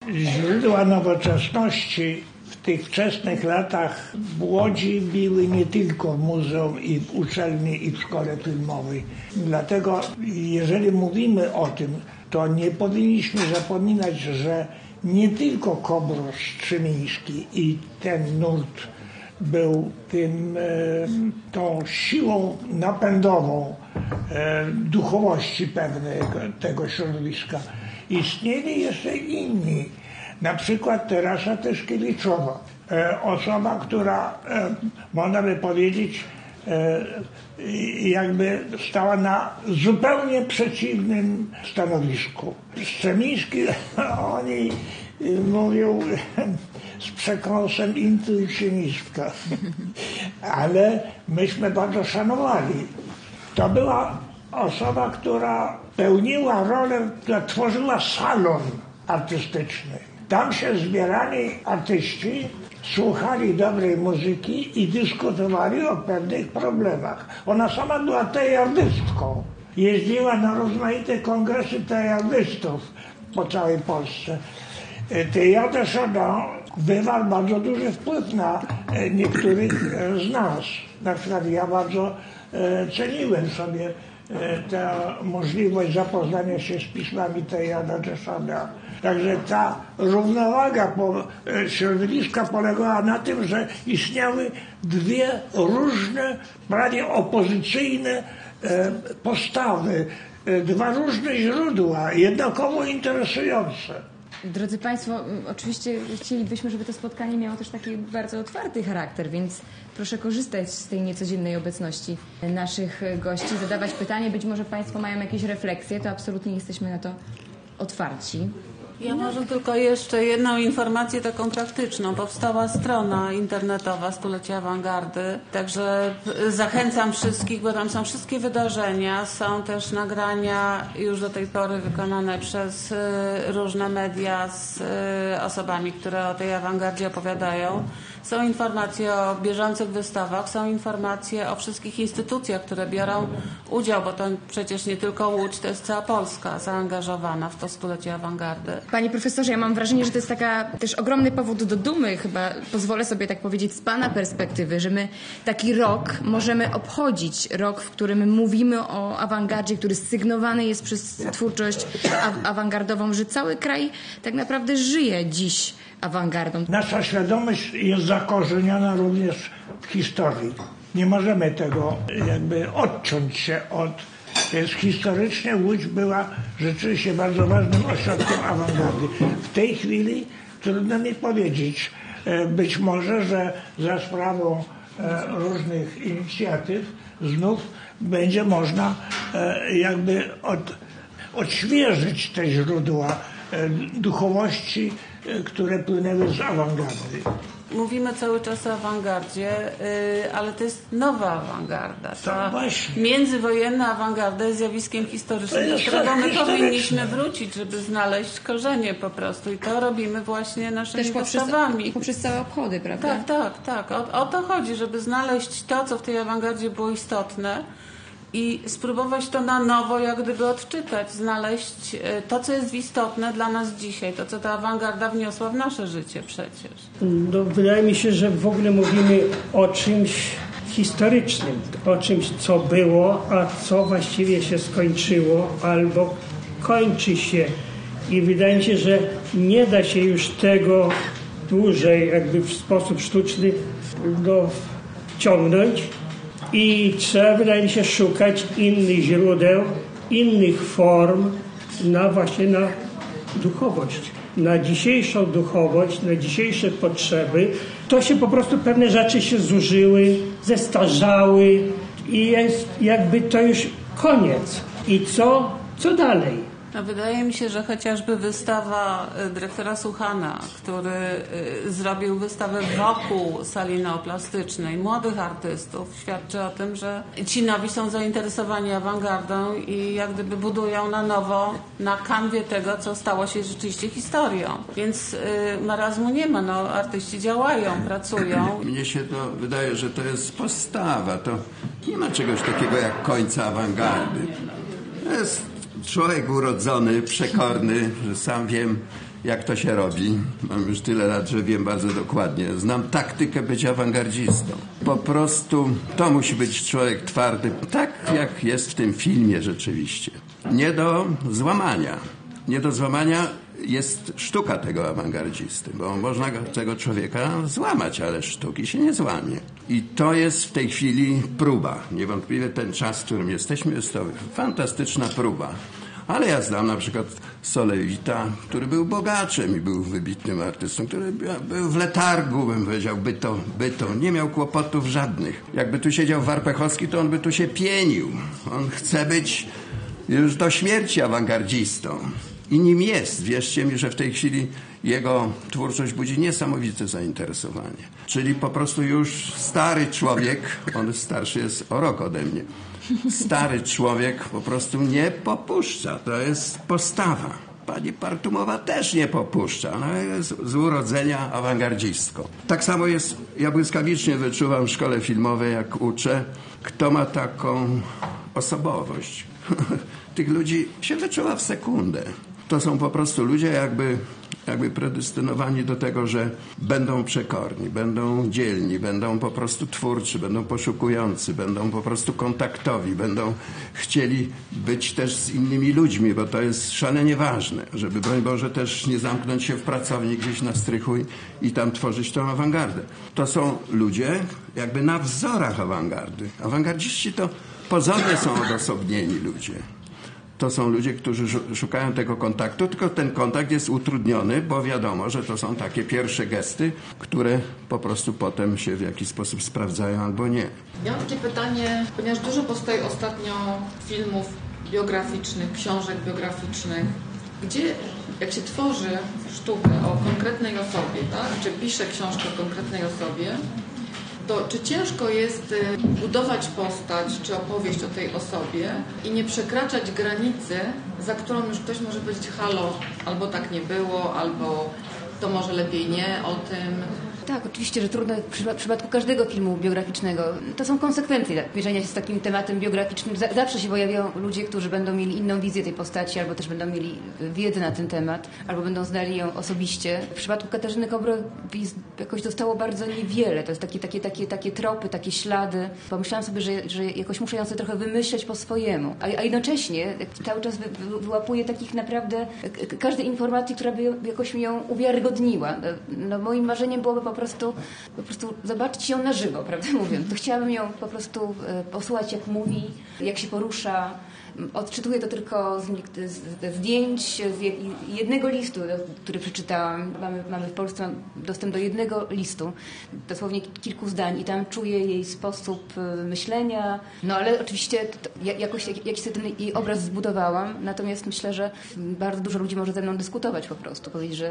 Źródła nowoczesności w tych wczesnych latach w Łodzi były nie tylko w muzeum i w uczelni i w szkole filmowej. Dlatego jeżeli mówimy o tym, to nie powinniśmy zapominać, że nie tylko Kobro Strzymiński i ten nurt był tą siłą napędową duchowości pewnej tego środowiska. Istnieli jeszcze inni, na przykład Teresa Tyszkiewiczowa, osoba, która, można by powiedzieć, jakby stała na zupełnie przeciwnym stanowisku. Strzemiński, oni mówią z przekąsem intuicjonistka, ale myśmy bardzo szanowali. To była osoba, która pełniła rolę, która tworzyła salon artystyczny. Tam się zbierali artyści, słuchali dobrej muzyki i dyskutowali o pewnych problemach. Ona sama była teardystką. Jeździła na rozmaite kongresy teardystów po całej Polsce. Théâtre de Chardin wywarł bardzo duży wpływ na niektórych z nas. Na przykład ja bardzo ceniłem sobie tę możliwość zapoznania się z pismami Théâtre de Chardin. Także ta równowaga środowiska polegała na tym, że istniały dwie różne, prawie opozycyjne postawy, dwa różne źródła, jednakowo interesujące. Drodzy Państwo, oczywiście chcielibyśmy, żeby to spotkanie miało też taki bardzo otwarty charakter, więc proszę korzystać z tej niecodziennej obecności naszych gości, zadawać pytanie. Być może Państwo mają jakieś refleksje, to absolutnie jesteśmy na to otwarci. Ja może tylko jeszcze jedną informację taką praktyczną. Powstała strona internetowa Stulecie Awangardy, także zachęcam wszystkich, bo tam są wszystkie wydarzenia, są też nagrania już do tej pory wykonane przez różne media z osobami, które o tej awangardzie opowiadają. Są informacje o bieżących wystawach, są informacje o wszystkich instytucjach, które biorą udział, bo to przecież nie tylko Łódź, to jest cała Polska zaangażowana w to stulecie awangardy. Panie profesorze, ja mam wrażenie, że to jest taka też ogromny powód do dumy, chyba pozwolę sobie tak powiedzieć z Pana perspektywy, że my taki rok możemy obchodzić, rok, w którym mówimy o awangardzie, który sygnowany jest przez twórczość awangardową, że cały kraj tak naprawdę żyje dziś awangardą. Nasza świadomość jest zakorzeniona również w historii. Nie możemy tego jakby odciąć się od... Więc historycznie Łódź była rzeczywiście bardzo ważnym ośrodkiem awangardy. W tej chwili trudno mi powiedzieć. Być może, że za sprawą różnych inicjatyw znów będzie można jakby odświeżyć te źródła duchowości, które płynęły z awangardy. Mówimy cały czas o awangardzie, ale to jest nowa awangarda. Ta międzywojenna awangarda jest zjawiskiem historycznym, do którego my powinniśmy wrócić, żeby znaleźć korzenie po prostu. I to robimy właśnie naszymi wystawami. Poprzez całe obchody, prawda? Tak. O to chodzi, żeby znaleźć to, co w tej awangardzie było istotne i spróbować to na nowo jak gdyby odczytać, znaleźć to, co jest istotne dla nas dzisiaj, to, co ta awangarda wniosła w nasze życie przecież. No, wydaje mi się, że w ogóle mówimy o czymś historycznym, o czymś, co było, a co właściwie się skończyło albo kończy się. I wydaje mi się, że nie da się już tego dłużej jakby w sposób sztuczny wciągnąć. I trzeba, wydaje mi się, szukać innych źródeł, innych form właśnie na duchowość, na dzisiejszą duchowość, na dzisiejsze potrzeby. To się po prostu pewne rzeczy się zużyły, zestarzały i jest jakby to już koniec. I co dalej? No, wydaje mi się, że chociażby wystawa dyrektora Suchana, który zrobił wystawę wokół sali neoplastycznej młodych artystów, świadczy o tym, że ci nowi są zainteresowani awangardą i jak gdyby budują na nowo na kanwie tego, co stało się rzeczywiście historią. Więc marazmu nie ma, artyści działają, pracują. Mnie się to wydaje, że to jest postawa, to nie ma czegoś takiego jak końca awangardy. To jest człowiek urodzony, przekorny, że sam wiem, jak to się robi. Mam już tyle lat, że wiem bardzo dokładnie. Znam taktykę bycia awangardzistą. Po prostu to musi być człowiek twardy, tak jak jest w tym filmie rzeczywiście. Nie do złamania. Nie do złamania jest sztuka tego awangardzisty, bo można tego człowieka złamać, ale sztuki się nie złamie. I to jest w tej chwili próba. Niewątpliwie ten czas, w którym jesteśmy, jest to fantastyczna próba. Ale ja znam na przykład Solewita, który był bogaczem i był wybitnym artystą, który był w letargu, bym powiedział, byto. Nie miał kłopotów żadnych. Jakby tu siedział Warpechowski, to on by tu się pienił. On chce być już do śmierci awangardzistą. I nim jest. Wierzcie mi, że w tej chwili jego twórczość budzi niesamowite zainteresowanie. Czyli po prostu już stary człowiek, on starszy jest o rok ode mnie, stary człowiek po prostu nie popuszcza. To jest postawa. Pani Partumowa też nie popuszcza. Ona jest z urodzenia awangardzistką. Tak samo jest, ja błyskawicznie wyczuwam w szkole filmowej, jak uczę, kto ma taką osobowość. Tych ludzi się wyczuwa w sekundę. To są po prostu ludzie jakby predestynowani do tego, że będą przekorni, będą dzielni, będą po prostu twórczy, będą poszukujący, będą po prostu kontaktowi, będą chcieli być też z innymi ludźmi, bo to jest szalenie ważne, żeby broń Boże też nie zamknąć się w pracowni gdzieś na strychu i tam tworzyć tą awangardę. To są ludzie jakby na wzorach awangardy. Awangardziści to pozornie są odosobnieni ludzie. To są ludzie, którzy szukają tego kontaktu, tylko ten kontakt jest utrudniony, bo wiadomo, że to są takie pierwsze gesty, które po prostu potem się w jakiś sposób sprawdzają albo nie. Ja mam takie pytanie, ponieważ dużo powstaje ostatnio filmów biograficznych, książek biograficznych, gdzie jak się tworzy sztukę o konkretnej osobie, tak, czy pisze książkę o konkretnej osobie, to czy ciężko jest budować postać czy opowieść o tej osobie i nie przekraczać granicy, za którą już ktoś może powiedzieć halo, albo tak nie było, albo to może lepiej nie o tym. Tak, oczywiście, że trudno w przypadku każdego filmu biograficznego. To są konsekwencje mierzenia się z takim tematem biograficznym. Zawsze się pojawiają ludzie, którzy będą mieli inną wizję tej postaci, albo też będą mieli wiedzę na ten temat, albo będą znali ją osobiście. W przypadku Katarzyny Kobro jakoś zostało bardzo niewiele. To jest takie tropy, takie ślady. Pomyślałam sobie, że jakoś muszę ją sobie trochę wymyśleć po swojemu. A jednocześnie cały czas wyłapuję takich naprawdę każdej informacji, która by jakoś mi ją uwiarygodniła. No, moim marzeniem byłoby po prostu zobaczyć ją na żywo, prawdę mówiąc. To chciałabym ją po prostu posłuchać, jak mówi, jak się porusza. Odczytuję to tylko ze zdjęć, z jednego listu, który przeczytałam. Mamy w Polsce dostęp do jednego listu, dosłownie kilku zdań, i tam czuję jej sposób myślenia. No ale oczywiście jakoś sobie ten jej obraz zbudowałam, natomiast myślę, że bardzo dużo ludzi może ze mną dyskutować po prostu, powiedzieć,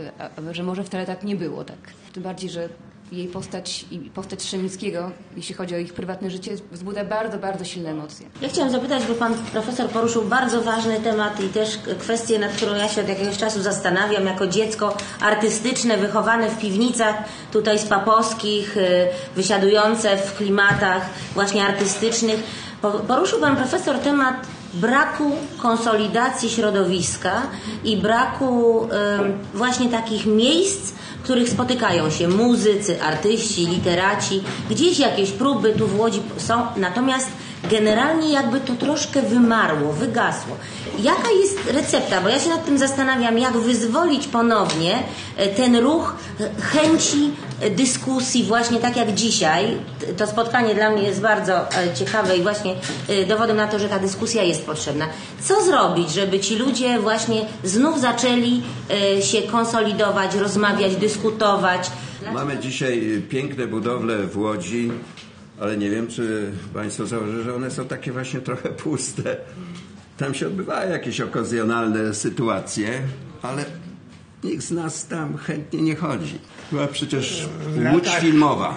że może wcale tak nie było. Tak. Tym bardziej, że jej postać i postać Strzemińskiego, jeśli chodzi o ich prywatne życie, wzbudza bardzo, bardzo silne emocje. Ja chciałam zapytać, bo pan profesor poruszył bardzo ważny temat i też kwestię, nad którą ja się od jakiegoś czasu zastanawiam, jako dziecko artystyczne, wychowane w piwnicach tutaj z Papowskich, wysiadujące w klimatach właśnie artystycznych. Poruszył pan profesor temat braku konsolidacji środowiska i braku właśnie takich miejsc, w których spotykają się muzycy, artyści, literaci. Gdzieś jakieś próby tu w Łodzi są, natomiast generalnie jakby to troszkę wymarło, wygasło. Jaka jest recepta? Bo ja się nad tym zastanawiam, jak wyzwolić ponownie ten ruch chęci dyskusji, właśnie tak jak dzisiaj. To spotkanie dla mnie jest bardzo ciekawe i właśnie dowodem na to, że ta dyskusja jest potrzebna. Co zrobić, żeby ci ludzie właśnie znów zaczęli się konsolidować, rozmawiać, dyskutować? Mamy dzisiaj piękne budowle w Łodzi, ale nie wiem, czy państwo zauważyli, że one są takie właśnie trochę puste. Tam się odbywają jakieś okazjonalne sytuacje, ale nikt z nas tam chętnie nie chodzi. Była przecież Łódź filmowa.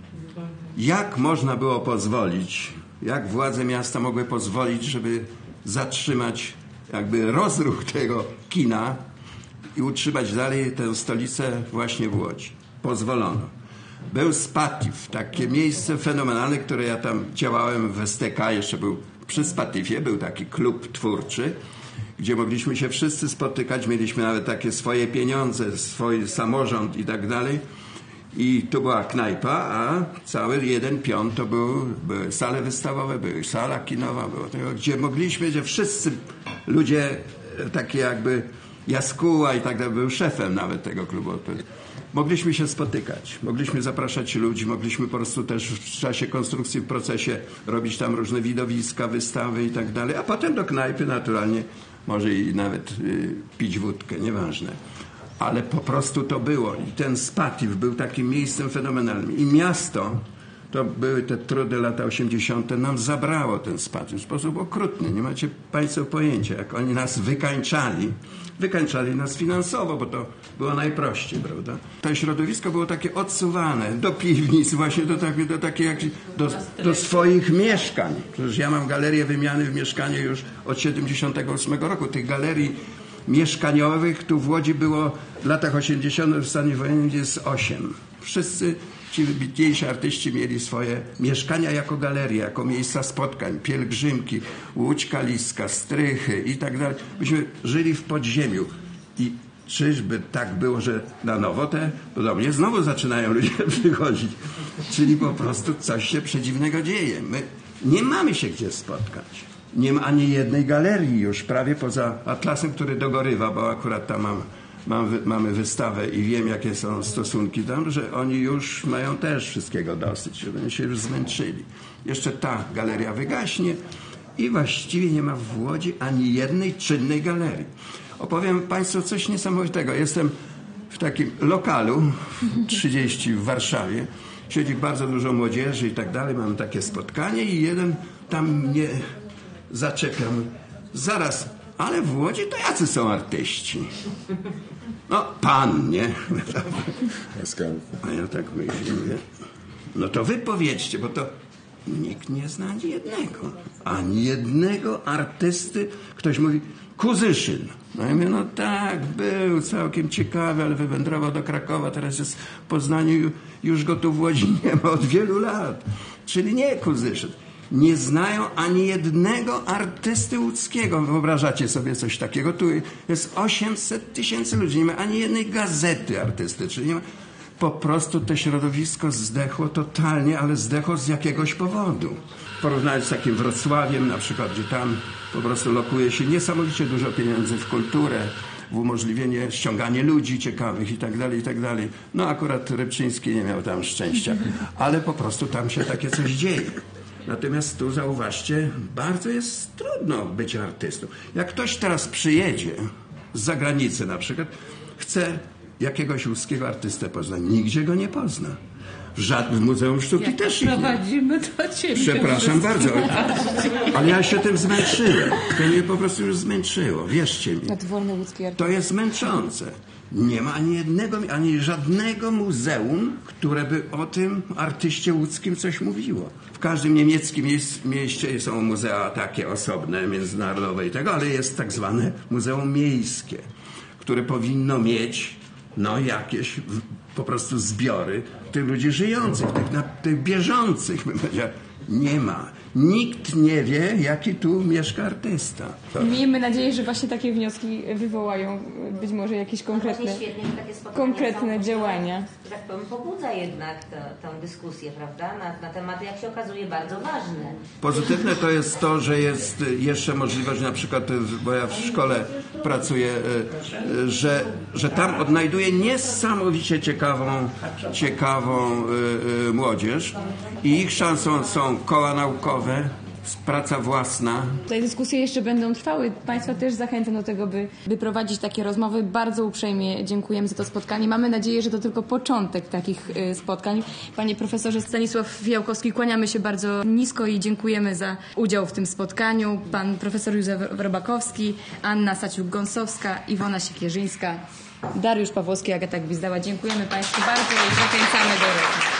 Jak można było pozwolić, jak władze miasta mogły pozwolić, żeby zatrzymać jakby rozruch tego kina i utrzymać dalej tę stolicę właśnie w Łodzi? Pozwolono. Był Spatif, takie miejsce fenomenalne, które ja tam działałem w STK, jeszcze był przy Spatifie, był taki klub twórczy, gdzie mogliśmy się wszyscy spotykać, mieliśmy nawet takie swoje pieniądze, swój samorząd i tak dalej. I tu była knajpa, a cały 1/5 to były sale wystawowe, była sala kinowa, było tego, gdzie mogliśmy, gdzie wszyscy ludzie, takie jakby Jaskuła i tak dalej, był szefem nawet tego klubu. Mogliśmy się spotykać, mogliśmy zapraszać ludzi, mogliśmy po prostu też w czasie konstrukcji, w procesie robić tam różne widowiska, wystawy i tak dalej, a potem do knajpy naturalnie może i nawet pić wódkę, nieważne. Ale po prostu to było i ten Spativ był takim miejscem fenomenalnym. I miasto, to były te trudy lata 80. nam zabrało ten Spativ w sposób okrutny. Nie macie Państwo pojęcia, jak oni nas wykańczali nas finansowo, bo to było najprościej, prawda? To środowisko było takie odsuwane do piwnic, właśnie do swoich mieszkań. Przecież ja mam galerię wymiany w mieszkaniu już od 78 roku. Tych galerii mieszkaniowych tu w Łodzi było w latach 80. w stanie wojennym jest 8. Wszyscy ci wybitniejsi artyści mieli swoje mieszkania jako galerie, jako miejsca spotkań, pielgrzymki, Łódź Kaliska, strychy i tak dalej. Myśmy żyli w podziemiu i czyżby tak było, że na nowo do mnie znowu zaczynają ludzie przychodzić. Czyli po prostu coś się przedziwnego dzieje. My nie mamy się gdzie spotkać. Nie ma ani jednej galerii już, prawie poza Atlasem, który dogorywa, bo akurat tam mamy wystawę i wiem, jakie są stosunki tam, że oni już mają też wszystkiego dosyć, że oni się już zmęczyli. Jeszcze ta galeria wygaśnie i właściwie nie ma w Łodzi ani jednej czynnej galerii. Opowiem Państwu coś niesamowitego. Jestem w takim lokalu 30 w Warszawie. Siedzi bardzo dużo młodzieży i tak dalej. Mamy takie spotkanie i jeden tam mnie zaczepiam. Zaraz, ale w Łodzi to jacy są artyści? No, pan, nie? A ja tak myślę, no to wy powiedzcie, bo to nikt nie zna ani jednego artysty. Ktoś mówi, Kuzyszyn. No ja mówię, no tak, był całkiem ciekawy, ale wywędrował do Krakowa, teraz jest w Poznaniu, już go tu w Łodzi nie ma od wielu lat. Czyli nie Kuzyszyn. Nie znają ani jednego artysty łódzkiego. Wyobrażacie sobie coś takiego? Tu jest 800 000 ludzi. Nie ma ani jednej gazety artystycznej. Nie ma. Po prostu to środowisko zdechło totalnie, ale zdechło z jakiegoś powodu. Porównać z takim Wrocławiem na przykład, gdzie tam po prostu lokuje się niesamowicie dużo pieniędzy w kulturę, w umożliwienie ściąganie ludzi ciekawych i tak dalej, i tak dalej. No akurat Rybczyński nie miał tam szczęścia, ale po prostu tam się takie coś dzieje. Natomiast tu zauważcie, bardzo jest trudno być artystą. Jak ktoś teraz przyjedzie z zagranicy na przykład, chce jakiegoś łódzkiego artystę poznać, nigdzie go nie pozna. W żadnym Muzeum Sztuki też ich nie. Prowadzimy do ciebie. Przepraszam bardzo, ale ja się tym zmęczyłem. To mnie po prostu już zmęczyło, wierzcie mi. To jest męczące. Nie ma ani żadnego muzeum, które by o tym artyście łódzkim coś mówiło. W każdym niemieckim mieście są muzea takie osobne, międzynarodowe i tego, ale jest tak zwane muzeum miejskie, które powinno mieć jakieś po prostu zbiory tych ludzi żyjących, tych bieżących, bym powiedział. Nie ma. Nikt nie wie, jaki tu mieszka artysta. Miejmy nadzieję, że właśnie takie wnioski wywołają być może jakieś konkretne działania. Tak powiem, pobudza jednak tę dyskusję, prawda? Na tematy, jak się okazuje, bardzo ważne. Pozytywne to jest to, że jest jeszcze możliwość, na przykład, bo ja w szkole pracuję, że tam odnajduję niesamowicie ciekawą młodzież i ich szansą są koła naukowe, praca własna. Tutaj dyskusje jeszcze będą trwały. Państwa też zachęcam do tego, by prowadzić takie rozmowy. Bardzo uprzejmie dziękujemy za to spotkanie. Mamy nadzieję, że to tylko początek takich spotkań. Panie profesorze Stanisław Fiałkowski, kłaniamy się bardzo nisko i dziękujemy za udział w tym spotkaniu. Pan profesor Józef Robakowski, Anna Saciuk-Gąsowska, Iwona Siekierzyńska, Dariusz Pawłowski, Agata Gwizdała. Dziękujemy Państwu bardzo i zachęcamy do rozmowy.